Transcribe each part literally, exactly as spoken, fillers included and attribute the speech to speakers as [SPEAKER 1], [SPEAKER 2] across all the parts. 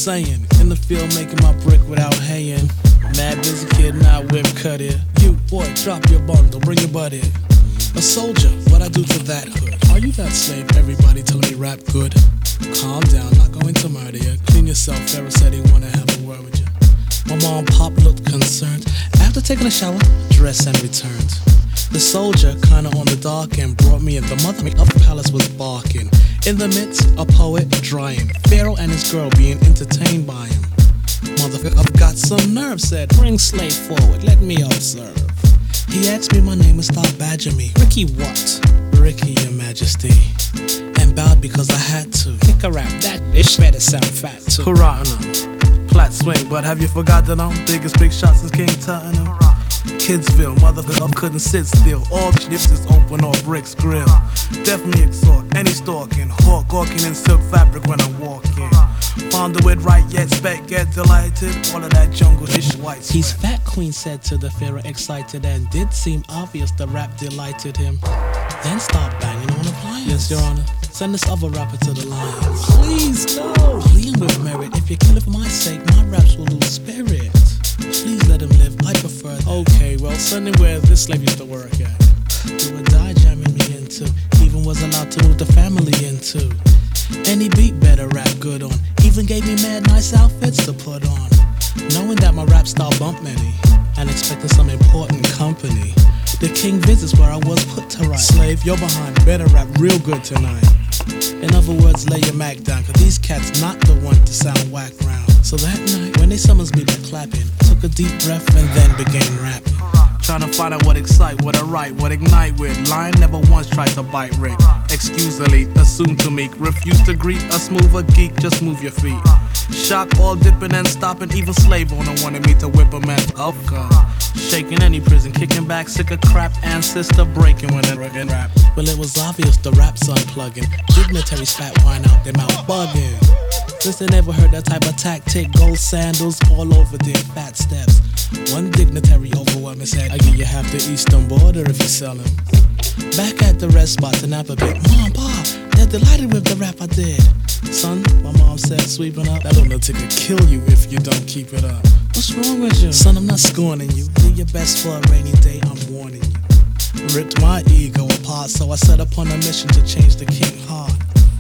[SPEAKER 1] saying. In the field making my brick without haying. Mad busy kid, not whip cut it. You, boy, drop your bundle, bring your butt in. A soldier, what I do to that hood? Are you that slave? Everybody telling me rap good. Calm down, not going to murder you. Clean yourself, Pharaoh said he wanna have a word with you. My mom pop looked concerned. After taking a shower, dressed and returned. The soldier, kinda on the dark end, brought me in. The mother of the palace was barking. In the midst, a poet drying. Pharaoh and his girl being entertained by him. Motherfucker, I've got some nerve, said, bring slave forward, let me observe. He asked me my name and started badgering me. Ricky what? Ricky, your majesty. And bowed because I had to. Kick a rap, that bitch better sound fat too. Hurrah, flat swing, but have you forgot that I'm biggest big shots since King Tottenham? Kidsville, motherfucker, I couldn't sit still. All chips is open or bricks grill. Definitely exhort any stalking. Hawk gawking in silk fabric when I walk in. Found the wit right yet, spec get delighted. All of that jungle ish white sweat. He's fat, queen said to the Pharaoh, excited, and did seem obvious the rap delighted him. Then start banging on appliance. Yes, your honor. Send this other rapper to the lions. Please, no. Pleading with merit. If you kill it for my sake, my raps will lose spirit. Please let him live, I prefer that. Okay, well, send him where this slave used to work at. Do a die jamming me into. Even was allowed to move the family into. Any beat better rap good on. Even gave me mad nice outfits to put on. Knowing that my rap style bumped many. And expecting some important company. The king visits where I was put to right. Slave, you're behind, better rap real good tonight. In other words, lay your Mac down, cause these cats not the one to sound whack round. So that night, when they summons me by clapping, took a deep breath and then began rapping. Trying to find out what excite, what I write, what ignite with. Lion never once tried to bite Rick. Excusely, assume to meek, refuse to greet a smoother geek, just move your feet. Shock all dipping and stopping, even slave owner wanted me to whip a man up. Shaking any prison, kicking back, sick of crap, ancestor breaking when I rap. Well, it was obvious the rap's unplugging. Dignitaries fat wine out their mouth bugging. Since they never heard that type of tactic, gold sandals all over their fat steps. One dignitary overwhelmed and said, I give you half the eastern border if you sell him. Back at the rest spot to nap a bit. Mom, Pop, they're delighted with the rap I did. Son, my mom said, sweeping up, that lunatic could kill you if you don't keep it up. What's wrong with you? Son, I'm not scorning you. Do your best for a rainy day, I'm warning you. Ripped my ego apart, so I set upon a mission to change the king heart.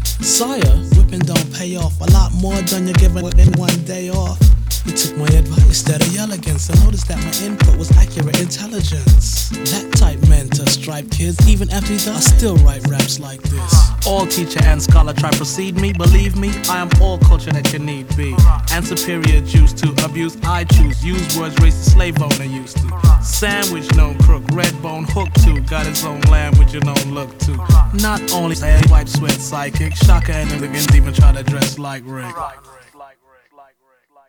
[SPEAKER 1] Sire, whipping don't pay off. A lot more than you're giving within one day off. He took my advice instead of elegance and noticed that my input was accurate intelligence. That type meant to stripe kids. Even after he died, I still write raps like this. All teacher and scholar try precede me. Believe me, I am all culture that you need be. And superior juice to abuse I choose. Use words raised the slave owner used to. Sandwich known crook, red bone hook to. Got his own language and own look to. Not only say wipe sweat psychic, shocker and elegant even try to dress like Rick.